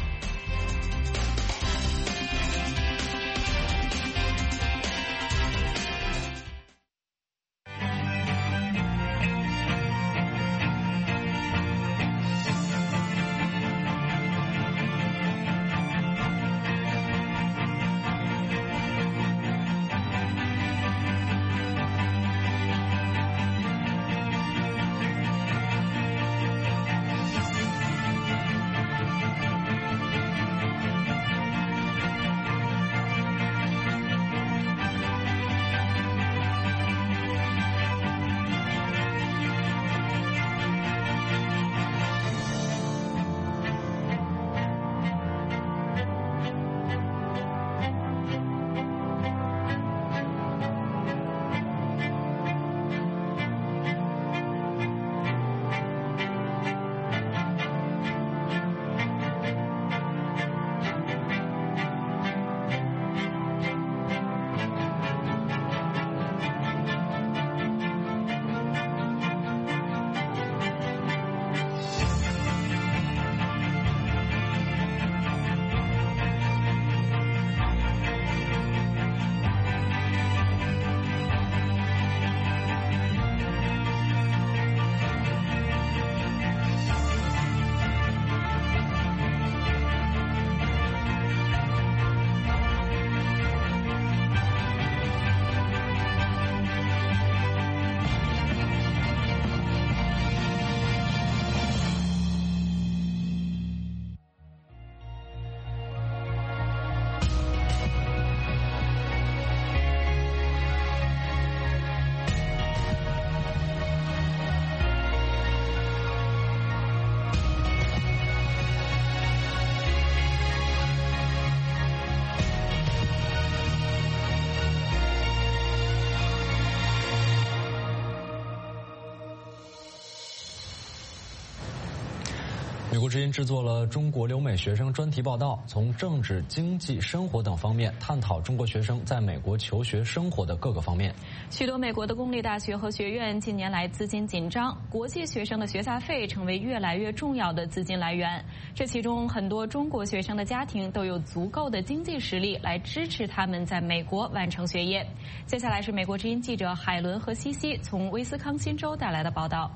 美国之音制作了中国留美学生专题报道，从政治、经济、生活等方面探讨中国学生在美国求学生活的各个方面。 许多美国的公立大学和学院近年来资金紧张，国际学生的学杂费成为越来越重要的资金来源。这其中很多中国学生的家庭都有足够的经济实力来支持他们在美国完成学业。接下来是美国之音记者海伦和西西从威斯康辛州带来的报道。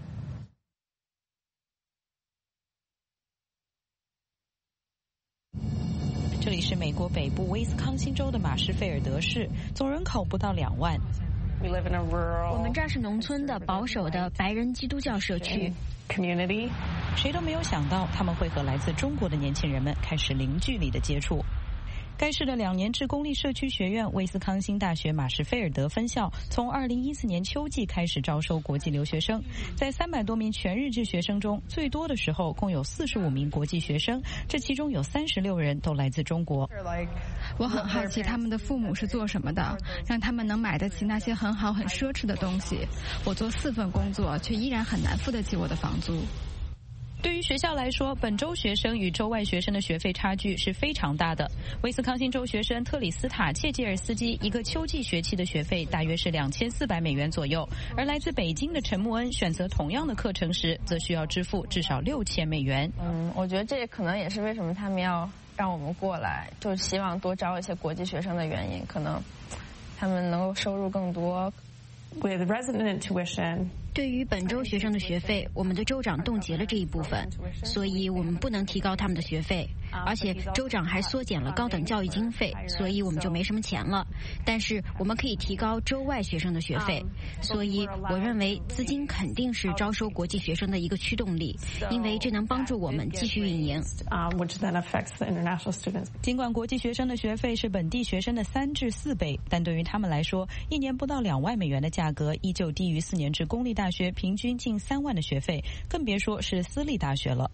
这里是美国北部威斯康辛州的马什菲尔德市，总人口不到两万。 我们这儿是农村的保守的白人基督教社区。 谁都没有想到，他们会和来自中国的年轻人们开始零距离的接触。该市的两年制公立社区学院威斯康星大学马什菲尔德分校从二零一四年秋季开始招收国际留学生，在三百多名全日制学生中，最多的时候共有四十五名国际学生，这其中有三十六人都来自中国。 我很好奇他们的父母是做什么的，让他们能买得起那些很好很奢侈的东西。我做四份工作，却依然很难付得起我的房租。 对于学校来说，本州学生与州外学生的学费差距是非常大的。威斯康星州学生特里斯塔切吉尔斯基一个秋季学期的学费大约是两千四百美元左右，而来自北京的陈慕恩选择同样的课程时，则需要支付至少六千美元。 嗯，我觉得这可能也是为什么他们要让我们过来，就希望多招一些国际学生的原因，可能他们能够收入更多。 With resident tuition. 对于本州学生的学费，我们的州长冻结了这一部分，所以我们不能提高他们的学费。而且州长还缩减了高等教育经费，所以我们就没什么钱了。但是我们可以提高州外学生的学费，所以我认为资金肯定是招收国际学生的一个驱动力，因为这能帮助我们继续运营。 尽管国际学生的学费是本地学生的三至四倍，但对于他们来说，一年不到两万美元的价格依旧低于四年制公立大学平均近三万的学费，更别说是私立大学了。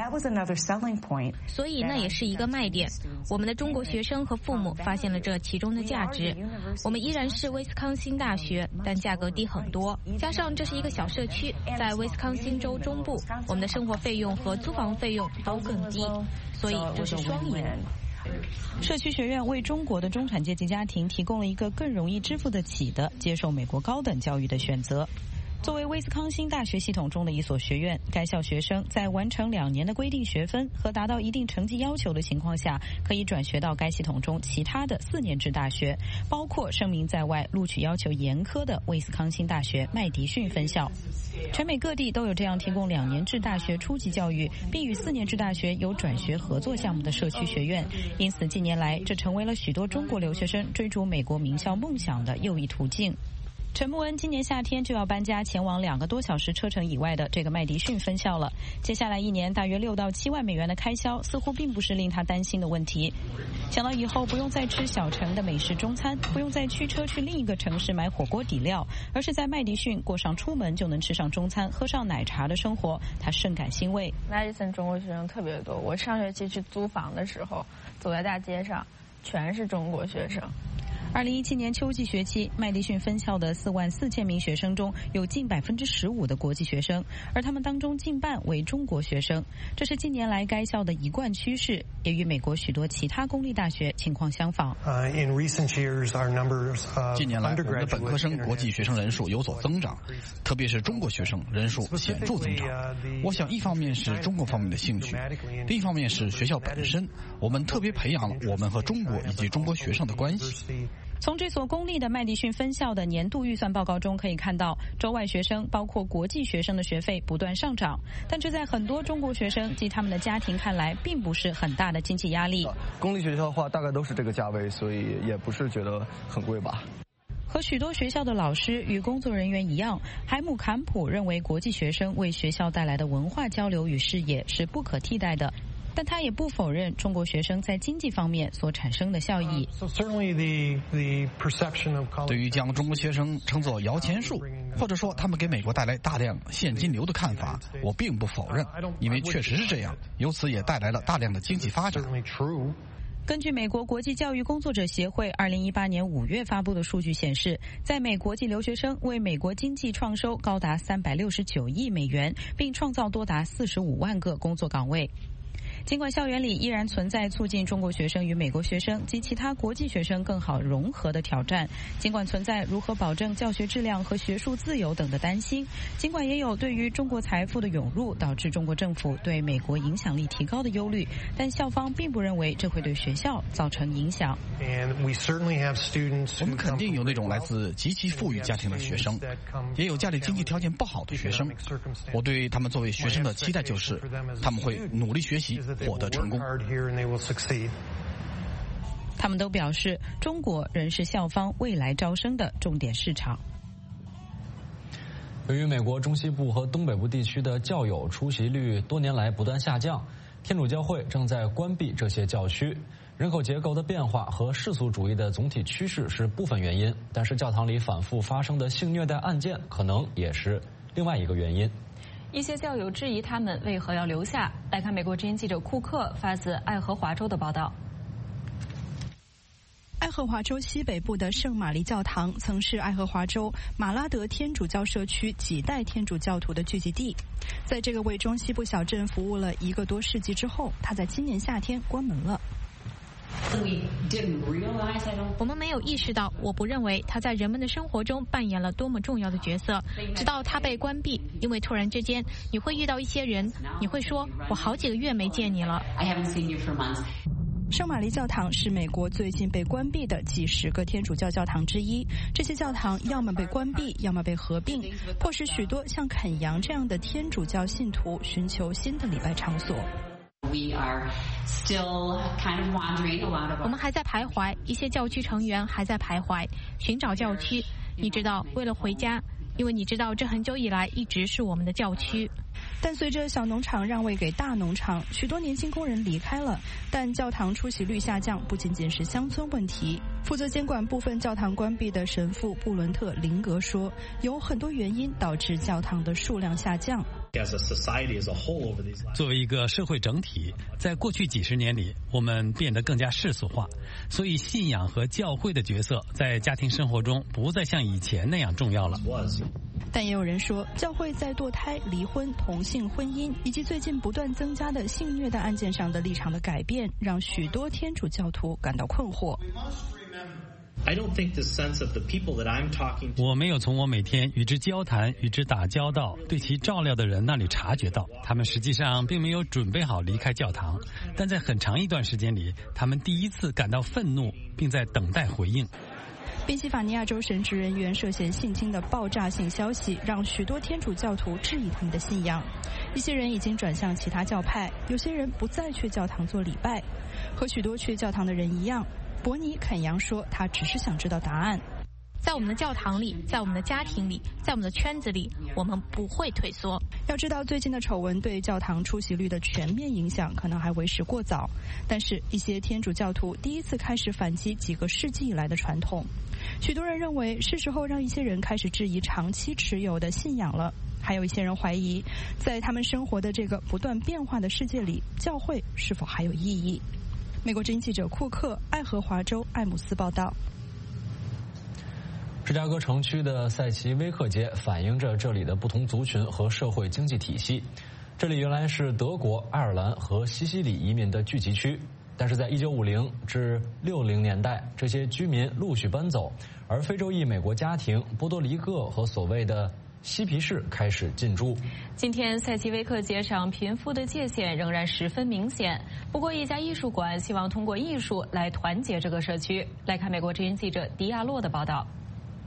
所以那也是一个卖点。我们的中国学生和父母发现了这其中的价值。我们依然是威斯康星大学，但价格低很多。加上这是一个小社区，在威斯康星州中部，我们的生活费用和租房费用都更低，所以这是双赢。 社区学院为中国的中产阶级家庭提供了一个更容易支付得起的接受美国高等教育的选择。作为威斯康星大学系统中的一所学院，该校学生在完成两年的规定学分和达到一定成绩要求的情况下，可以转学到该系统中其他的四年制大学，包括声名在外、录取要求严苛的威斯康星大学麦迪逊分校。全美各地都有这样提供两年制大学初级教育，并与四年制大学有转学合作项目的社区学院，因此近年来这成为了许多中国留学生追逐美国名校梦想的又一途径。陈慕恩今年夏天就要搬家前往两个多小时车程以外的这个麦迪逊分校了。接下来一年大约六到七万美元的开销，似乎并不是令他担心的问题。想到以后不用再吃小城的美式中餐，不用再驱车去另一个城市买火锅底料，而是在麦迪逊过上出门就能吃上中餐、喝上奶茶的生活，他甚感欣慰。 麦迪逊中国学生特别多，我上学期去租房的时候，走在大街上，全是中国学生。 二零一七年秋季学期，麦迪逊分校的四万四千名学生中有近百分之十五的国际学生，而他们当中近半为中国学生。这是近年来该校的一贯趋势，也与美国许多其他公立大学情况相仿。 近年来，我们的本科生国际学生人数有所增长，特别是中国学生人数显著增长。我想，一方面是中国方面的兴趣，另一方面是学校本身，我们特别培养了我们和中国以及中国学生的关系。 从这所公立的麦迪逊分校的年度预算报告中可以看到，州外学生包括国际学生的学费不断上涨，但这在很多中国学生及他们的家庭看来并不是很大的经济压力。 公立学校的话大概都是这个价位，所以也不是觉得很贵吧。 和许多学校的老师与工作人员一样，海姆坎普认为国际学生为学校带来的文化交流与视野是不可替代的。但他也不否认中国学生在经济方面所产生的效益。 对于将中国学生称作摇钱树，或者说他们给美国带来大量现金流的看法，我并不否认，因为确实是这样，由此也带来了大量的经济发展。 根据美国国际教育工作者协会二零一八年五月发布的数据显示，在美国籍留学生为美国经济创收高达三百六十九亿美元，并创造多达四十五万个工作岗位。尽管校园里依然存在促进中国学生与美国学生及其他国际学生更好融合的挑战，尽管存在如何保证教学质量和学术自由等的担心，尽管也有对于中国财富的涌入导致中国政府对美国影响力提高的忧虑，但校方并不认为这会对学校造成影响。 我们肯定有那种来自极其富裕家庭的学生，也有家里经济条件不好的学生。我对他们作为学生的期待就是，他们会努力学习，获得成功。 他们都表示，中国仍是校方未来招生的重点市场。 由于美国中西部和东北部地区的教友出席率多年来不断下降，天主教会正在关闭这些教区。人口结构的变化和世俗主义的总体趋势是部分原因，但是教堂里反复发生的性虐待案件可能也是另外一个原因。 一些教友质疑他们为何要留下。来看美国之音记者库克发自爱荷华州的报道。 爱荷华州西北部的圣玛丽教堂曾是爱荷华州马拉德天主教社区几代天主教徒的聚集地。在这个为中西部小镇服务了一个多世纪之后，它在今年夏天关门了。 我们没有意识到，我不认为他在人们的生活中扮演了多么重要的角色，直到他被关闭。因为突然之间，你会遇到一些人，你会说：“我好几个月没见你了。” 圣玛丽教堂是美国最近被关闭的几十个天主教教堂之一。这些教堂要么被关闭，要么被合并，迫使许多像肯扬这样的天主教信徒寻求新的礼拜场所。 我们还在徘徊，一些教区成员还在徘徊，寻找教区。你知道，为了回家，因为你知道这很久以来一直是我们的教区。 但随着小农场让位给大农场，许多年轻工人离开了。但教堂出席率下降不仅仅是乡村问题。负责监管部分教堂关闭的神父布伦特·林格说，有很多原因导致教堂的数量下降。 作为一个社会整体，在过去几十年里，我们变得更加世俗化，所以信仰和教会的角色在家庭生活中不再像以前那样重要了。 但也有人说，教会在堕胎、离婚、同性婚姻以及最近不断增加的性虐待案件上的立场的改变，让许多天主教徒感到困惑。 我没有从我每天与之交谈、与之打交道、对其照料的人那里察觉到，他们实际上并没有准备好离开教堂，但在很长一段时间里，他们第一次感到愤怒，并在等待回应。 宾夕法尼亚州神职人员涉嫌性侵的爆炸性消息，让许多天主教徒质疑他们的信仰。一些人已经转向其他教派，有些人不再去教堂做礼拜。和许多去教堂的人一样，伯尼肯扬说，他只是想知道答案。 在我们的教堂里，在我们的家庭里，在我们的圈子里，我们不会退缩。 要知道，最近的丑闻对教堂出席率的全面影响可能还为时过早，但是一些天主教徒第一次开始反击几个世纪以来的传统。许多人认为是时候让一些人开始质疑长期持有的信仰了，还有一些人怀疑，在他们生活的这个不断变化的世界里，教会是否还有意义。美国之音记者库克，爱荷华州艾姆斯报道。 芝加哥城区的赛奇威克街反映着这里的不同族群和社会经济体系。这里原来是德国、爱尔兰和西西里移民的聚集区，但是在一九五零至六零年代，这些居民陆续搬走，而非洲裔美国家庭、波多黎各和所谓的嬉皮士开始进驻。 今天赛奇威克街上贫富的界限仍然十分明显，不过一家艺术馆希望通过艺术来团结这个社区。来看美国之音记者迪亚洛的报道。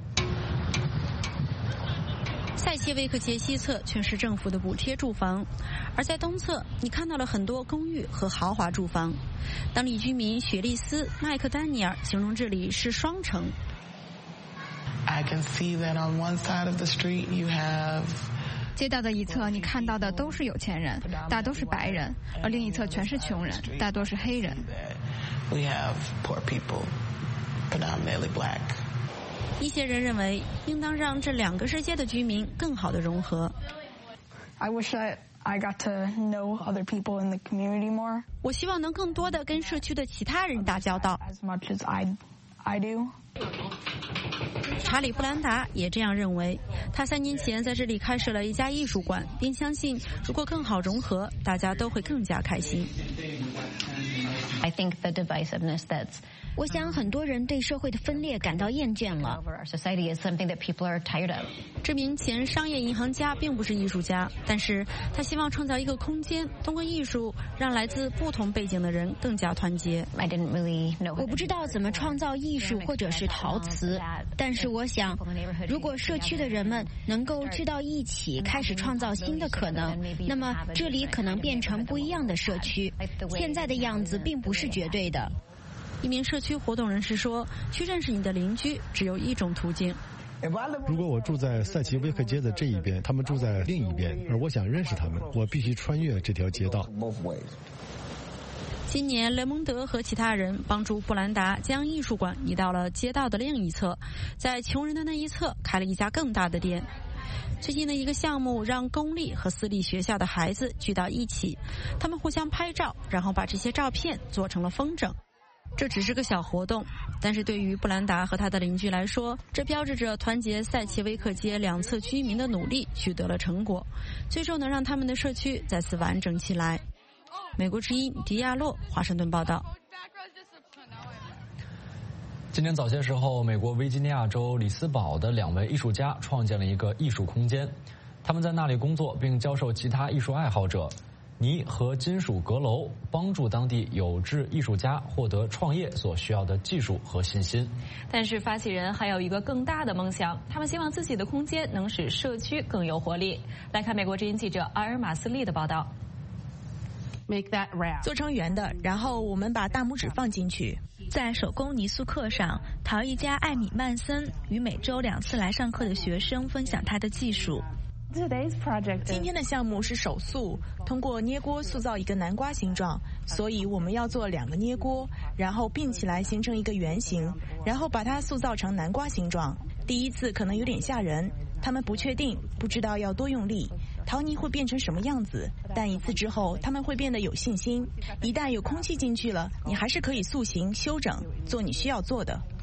赛奇威克街西侧全是政府的补贴住房，而在东侧你看到了很多公寓和豪华住房。当地居民雪莉斯·麦克丹尼尔形容这里是双城。 I can see that on one side of the street you have 街道的一侧你看到的都是有钱人，大都是白人，而另一侧全是穷人，大多是黑人。 We have poor people, predominantly black. 一些人认为应当让这两个世界的居民更好地融合。 I wish that I got to know other people in the community more. 我希望能更多地跟社区的其他人打交道。 As much as I, I do. 查理·布兰达也这样认为，他三年前在这里开设了一家艺术馆，并相信如果更好融合，大家都会更加开心。 I think the divisiveness that's 我想很多人对社会的分裂感到厌倦了。Society is something that people are tired of. 这名前商业银行家并不是艺术家，但是他希望创造一个空间，通过艺术让来自不同背景的人更加团结。 I didn't really know. 我不知道怎么创造艺术或者是陶瓷，但是我想，如果社区的人们能够聚到一起，开始创造新的可能，那么这里可能变成不一样的社区。现在的样子并不是绝对的。 一名社区活动人士说：“去认识你的邻居只有一种途径。 如果我住在赛奇威克街的这一边，他们住在另一边，而我想认识他们，我必须穿越这条街道。” 今年，雷蒙德和其他人帮助布兰达将艺术馆移到了街道的另一侧，在穷人的那一侧开了一家更大的店。最近的一个项目让公立和私立学校的孩子聚到一起，他们互相拍照，然后把这些照片做成了风筝。 这只是个小活动，但是对于布兰达和他的邻居来说，这标志着团结赛奇威克街两侧居民的努力取得了成果，最终能让他们的社区再次完整起来。美国之音迪亚洛华盛顿报道。 今天早些时候，美国维吉尼亚州里斯堡的两位艺术家创建了一个艺术空间，他们在那里工作并教授其他艺术爱好者。 泥和金属阁楼帮助当地有志艺术家获得创业所需要的技术和信心。 但是发起人还有一个更大的梦想，他们希望自己的空间能使社区更有活力。来看美国之音记者阿尔马斯利的报道。 Make that round. 做成圆的，然后我们把大拇指放进去。在手工泥塑课上，陶艺家艾米曼森与每周两次来上课的学生分享他的技术。 今天的项目是手塑，通过捏锅塑造一个南瓜形状，所以我们要做两个捏锅，然后并起来形成一个圆形，然后把它塑造成南瓜形状。第一次可能有点吓人，他们不确定，不知道要多用力，陶泥会变成什么样子，但一次之后他们会变得有信心。一旦有空气进去了，你还是可以塑形、修整，做你需要做的。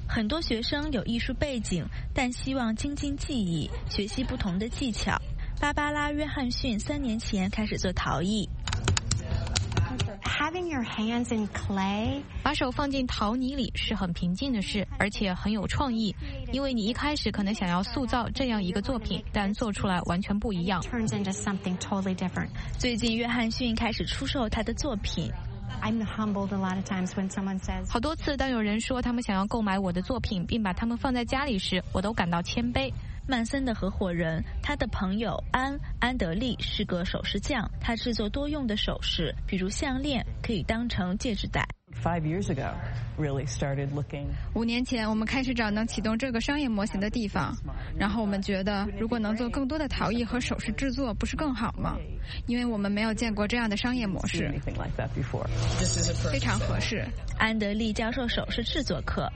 很多学生有艺术背景，但希望精进技艺，学习不同的技巧。芭芭拉·约翰逊三年前开始做陶艺。 Having your hands in clay， 把手放进陶泥里是很平静的事，而且很有创意，因为你一开始可能想要塑造这样一个作品，但做出来完全不一样。 Turns into something totally different。 最近，约翰逊开始出售他的作品。 I'm humbled a lot of times when someone says， 好多次当有人说他们想要购买我的作品，并把它们放在家里时，我都感到谦卑。 曼森的合伙人，他的朋友安安德利是个首饰匠，他制作多用的首饰，比如项链，可以当成戒指戴。 Five years ago, really started looking. 五年前，我们开始找能启动这个商业模型的地方，然后我们觉得，如果能做更多的陶艺和首饰制作，不是更好吗？因为我们没有见过这样的商业模式，非常合适。 安德利教授首饰制作课。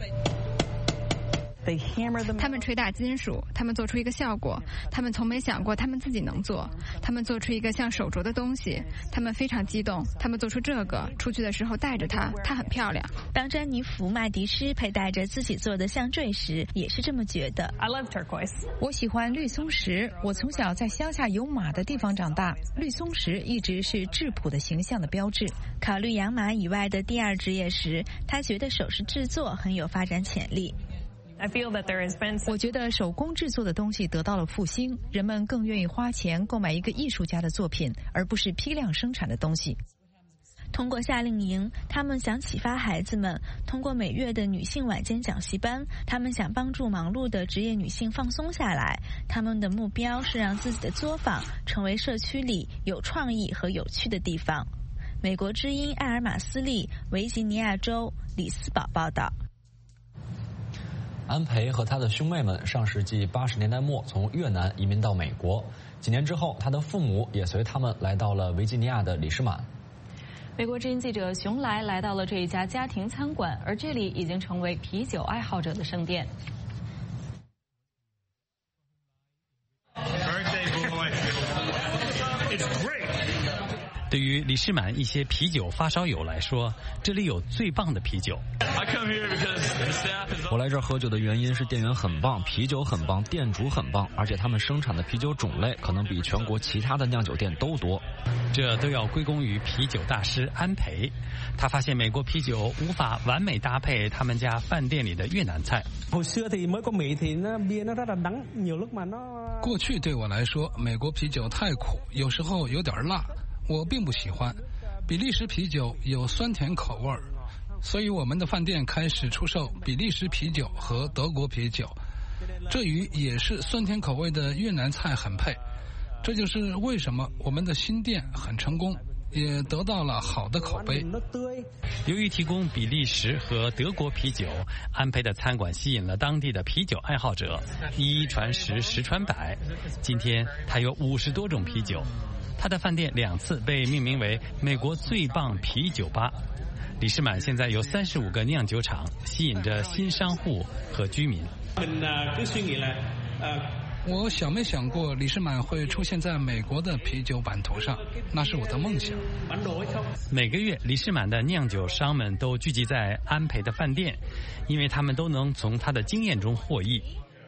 他们捶打金属，他们做出一个效果，他们从没想过他们自己能做，他们做出一个像手镯的东西，他们非常激动，他们做出这个，出去的时候带着它，它很漂亮。 当詹妮弗·麦迪诗佩戴着自己做的项坠时，也是这么觉得。 I love turquoise。 我喜欢绿松石，我从小在乡下有马的地方长大，绿松石一直是质朴的形象的标志。 考虑养马以外的第二职业时，他觉得首饰制作很有发展潜力。 I feel that there has been some... 我觉得手工制作的东西得到了复兴，人们更愿意花钱购买一个艺术家的作品，而不是批量生产的东西。 通过夏令营，他们想启发孩子们；通过每月的女性晚间讲习班，他们想帮助忙碌的职业女性放松下来。他们的目标是让自己的作坊成为社区里有创意和有趣的地方。美国之音艾尔马斯利，维吉尼亚州里斯堡报道。 安培和他的兄妹们上世纪八十年代末从越南移民到美国，几年之后，他的父母也随他们来到了维吉尼亚的里士满。 美国之音记者熊来来到了这一家家庭餐馆，而这里已经成为啤酒爱好者的圣殿。 对于里士满一些啤酒发烧友来说，这里有最棒的啤酒。 我来这儿喝酒的原因是店员很棒，啤酒很棒，店主很棒，而且他们生产的啤酒种类可能比全国其他的酿酒店都多。 这都要归功于啤酒大师安培。他发现美国啤酒无法完美搭配他们家饭店里的越南菜。 过去对我来说，美国啤酒太苦，有时候有点辣，我并不喜欢。比利时啤酒有酸甜口味儿，所以我们的饭店开始出售比利时啤酒和德国啤酒，这与也是酸甜口味的越南菜很配。这就是为什么我们的新店很成功，也得到了好的口碑。 由于提供比利时和德国啤酒，安培的餐馆吸引了当地的啤酒爱好者，一传十，十传百。今天他有五十多种啤酒。他的饭店两次被命名为美国最棒啤酒吧。里士满现在有三十五个酿酒厂，吸引着新商户和居民。 我想没想过里士满会出现在美国的啤酒版图上，那是我的梦想。 每个月里士满的酿酒商们都聚集在安培的饭店，因为他们都能从他的经验中获益。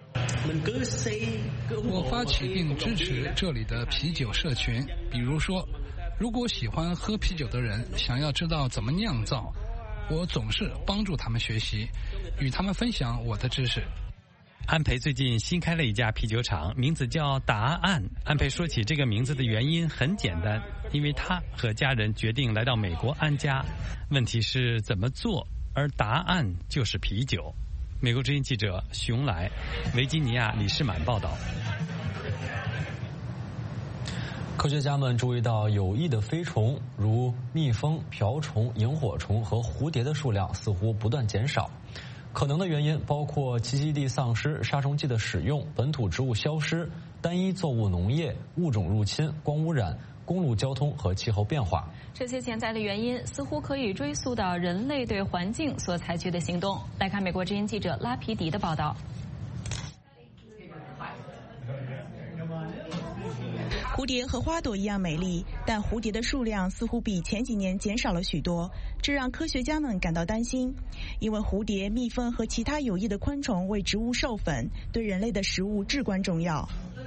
我发起并支持这里的啤酒社群，比如说，如果喜欢喝啤酒的人想要知道怎么酿造，我总是帮助他们学习，与他们分享我的知识。 安培最近新开了一家啤酒厂，名字叫答案。安培说起这个名字的原因很简单，因为他和家人决定来到美国安家，问题是怎么做，而答案就是啤酒。美国之音记者熊来，维吉尼亚里士满报道。 科学家们注意到有益的飞虫，如蜜蜂、瓢虫、萤火虫和蝴蝶的数量似乎不断减少。可能的原因包括栖息地丧失、杀虫剂的使用、本土植物消失、单一作物农业、物种入侵、光污染、公路交通和气候变化。 这些潜在的原因似乎可以追溯到人类对环境所采取的行动。来看美国之音记者拉皮迪的报道。 蝴蝶和花朵一样美丽，但蝴蝶的数量似乎比前几年减少了许多，这让科学家们感到担心。因为蝴蝶、蜜蜂和其他有益的昆虫为植物授粉，对人类的食物至关重要。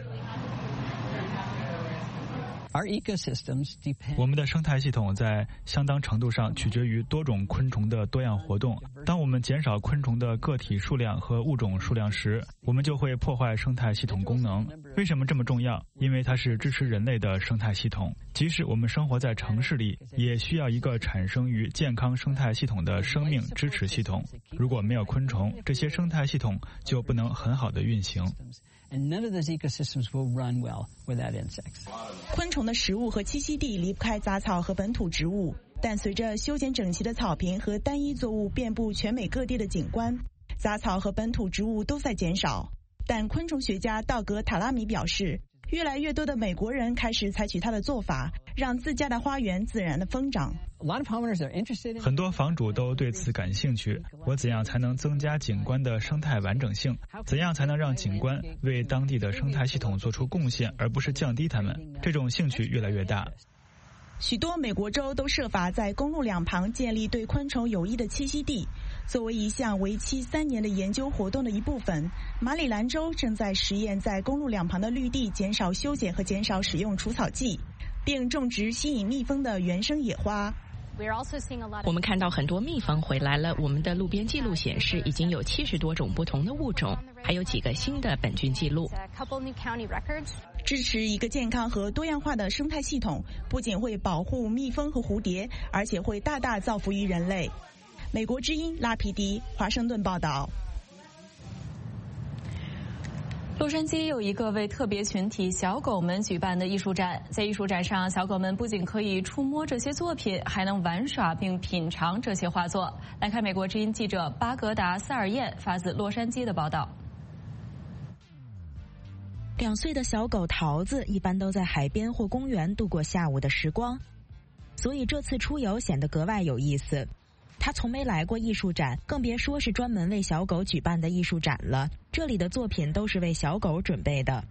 我们的生态系统在相当程度上取决于多种昆虫的多样活动。当我们减少昆虫的个体数量和物种数量时，我们就会破坏生态系统功能。为什么这么重要？因为它是支持人类的生态系统。即使我们生活在城市里，也需要一个产生于健康生态系统的生命支持系统。如果没有昆虫，这些生态系统就不能很好的运行。 And none of those ecosystems will run well without insects. 昆虫的食物和栖息地离不开杂草和本土植物，但随着修剪整齐的草坪和单一作物遍布全美各地的景观，杂草和本土植物都在减少。但昆虫学家道格·塔拉米表示，越来越多的美国人开始采取他的做法，让自家的花园自然的疯长。 很多房主都对此感兴趣。我怎样才能增加景观的生态完整性？怎样才能让景观为当地的生态系统做出贡献，而不是降低它们？这种兴趣越来越大。 许多美国州都设法在公路两旁建立对昆虫有益的栖息地。作为一项为期三年的研究活动的一部分，马里兰州正在实验在公路两旁的绿地减少修剪和减少使用除草剂，并种植吸引蜜蜂的原生野花。 我们看到很多蜜蜂回来了，我们的路边记录显示已经有七十多种不同的物种，还有几个新的本菌记录。 支持一个健康和多样化的生态系统，不仅会保护蜜蜂和蝴蝶，而且会大大造福于人类。美国之音拉皮迪，华盛顿报道。 洛杉矶有一个为特别群体小狗们举办的艺术展，在艺术展上，小狗们不仅可以触摸这些作品，还能玩耍并品尝这些画作。来看美国之音记者巴格达·萨尔燕发自洛杉矶的报道。 两岁的小狗桃子一般都在海边或公园度过下午的时光，所以这次出游显得格外有意思。他从没来过艺术展，更别说是专门为小狗举办的艺术展了。这里的作品都是为小狗准备的。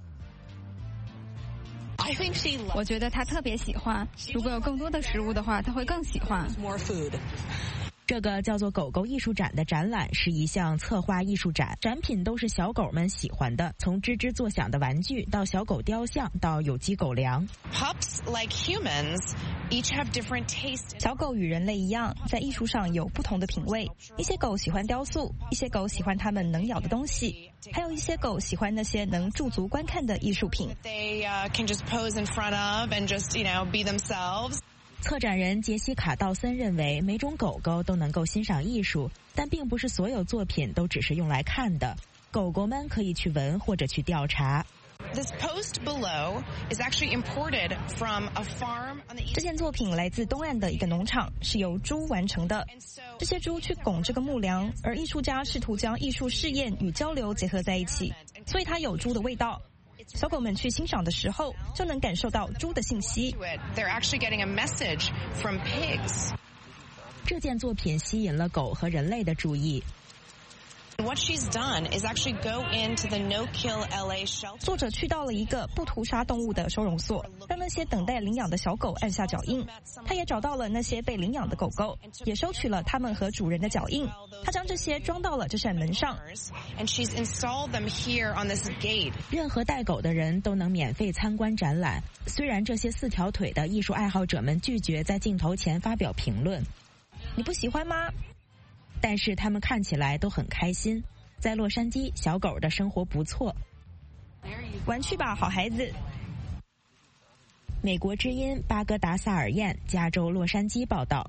我觉得他特别喜欢，如果有更多的食物的话，他会更喜欢。 这个叫做狗狗艺术展的展览是一项策划艺术展，展品都是小狗们喜欢的，从吱吱作响的玩具到小狗雕像到有机狗粮。 Pups like humans each have different tastes. 小狗与人类一样，在艺术上有不同的品味。一些狗喜欢雕塑，一些狗喜欢它们能咬的东西，还有一些狗喜欢那些能驻足观看的艺术品。 They uh, can just pose in front of and just, you know, be themselves. 策展人杰西卡·道森认为，每种狗狗都能够欣赏艺术，但并不是所有作品都只是用来看的。狗狗们可以去闻或者去调查。 This post below is actually imported from a farm on the east. 这件作品来自东岸的一个农场，是由猪完成的。这些猪去拱这个木梁，而艺术家试图将艺术试验与交流结合在一起，所以它有猪的味道。小狗们去欣赏的时候，就能感受到猪的信息。 They're actually getting a message from pigs. 这件作品吸引了狗和人类的注意。 What she's done is actually go into the no-kill L A shelter. 作者去到了一个不屠杀动物的收容所，让那些等待领养的小狗按下脚印。他也找到了那些被领养的狗狗，也收取了它们和主人的脚印。他将这些装到了这扇门上。 And she's installed them here on this gate. 任何带狗的人都能免费参观展览。虽然这些四条腿的艺术爱好者们拒绝在镜头前发表评论。 你不喜欢吗？ 但是他们看起来都很开心。在洛杉矶，小狗的生活不错。 玩去吧，好孩子。 美国之音巴格达萨尔燕，加州洛杉矶报道。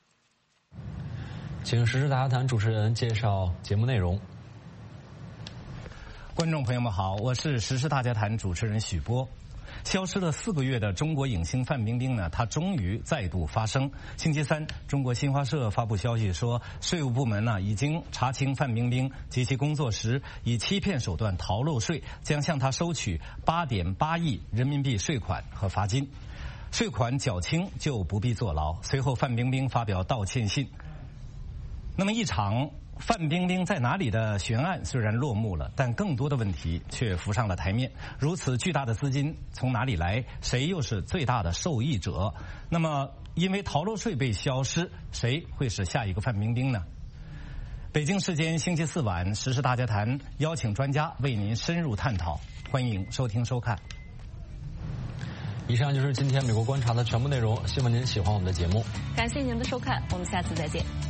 请时事大家谈主持人介绍节目内容。 观众朋友们好，我是时事大家谈主持人许波。消失了四个月的中国影星范冰冰呢，她终于再度发声。星期三，中国新华社发布消息说，税务部门呢已经查清范冰冰及其工作时以欺骗手段逃漏税，将向她收取八点八亿人民币税款和罚金。税款缴清就不必坐牢。随后，范冰冰发表道歉信。那么一场范冰冰在哪里的悬案虽然落幕了，但更多的问题却浮上了台面。如此巨大的资金从哪里来？谁又是最大的受益者？那么，因为逃漏税被消失，谁会是下一个范冰冰呢？北京时间星期四晚，时事大家谈邀请专家为您深入探讨，欢迎收听收看。 以上就是今天美国观察的全部内容，希望您喜欢我们的节目。 感谢您的收看，我们下次再见。